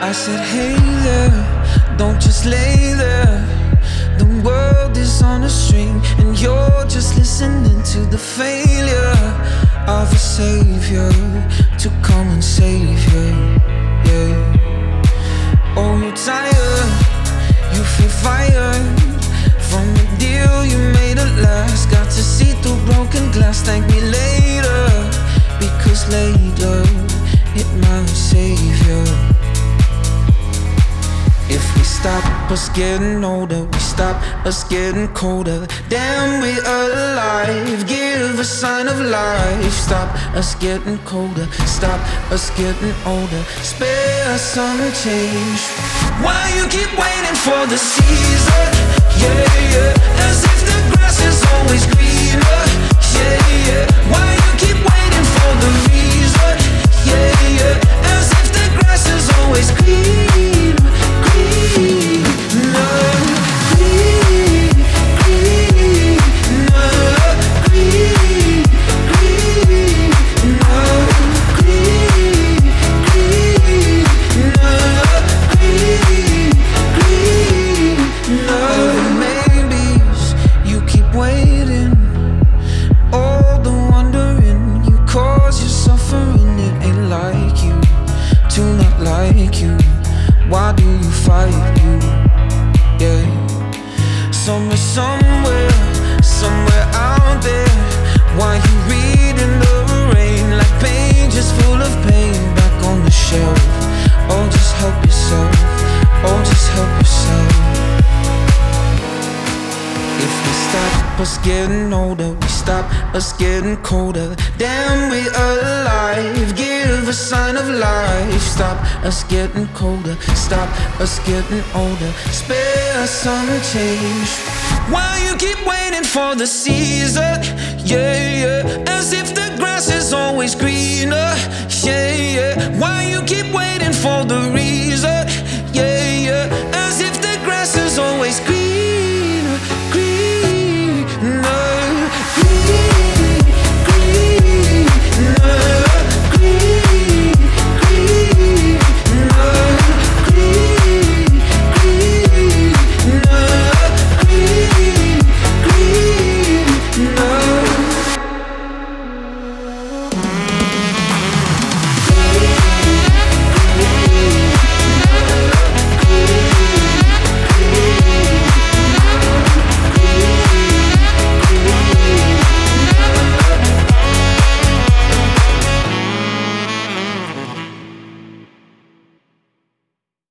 I said, hey there, don't just lay there. The world is on a string, and you're just listening to the failure of a savior to come and save you. Yeah. Oh, you're tired, you feel fired from the deal you made at last. Got to see through broken glass. Thank me later, because later it might save you. If we stop us getting older, we stop us getting colder. Damn, we're alive, give a sign of life. Stop us getting colder, stop us getting older. Spare some change. Why you keep waiting for the season? Yeah, yeah. As if the grass is always greener. Yeah, yeah. Why you keep waiting for the reason? Yeah, yeah. As if the grass is always green. Green, no, green, green, no, green, green, no, green, green, no, green, green, no. Maybes, you keep waiting, all the wondering you cause your suffering. It ain't like you to not like you. Why do you fight you? Yeah. Somewhere out there. Why you reading the rain like pages full of pain back on the shelf? Oh, just help yourself. Oh, just help yourself. If we stop us getting older, we stop us getting colder. Damn, we're alive, give a sign of life. Stop us getting colder, stop us getting older. Spare some change. Why you keep waiting for the season? Yeah, yeah. As if the grass is always greener. Yeah, yeah. Why you keep waiting for the reason? Yeah, yeah.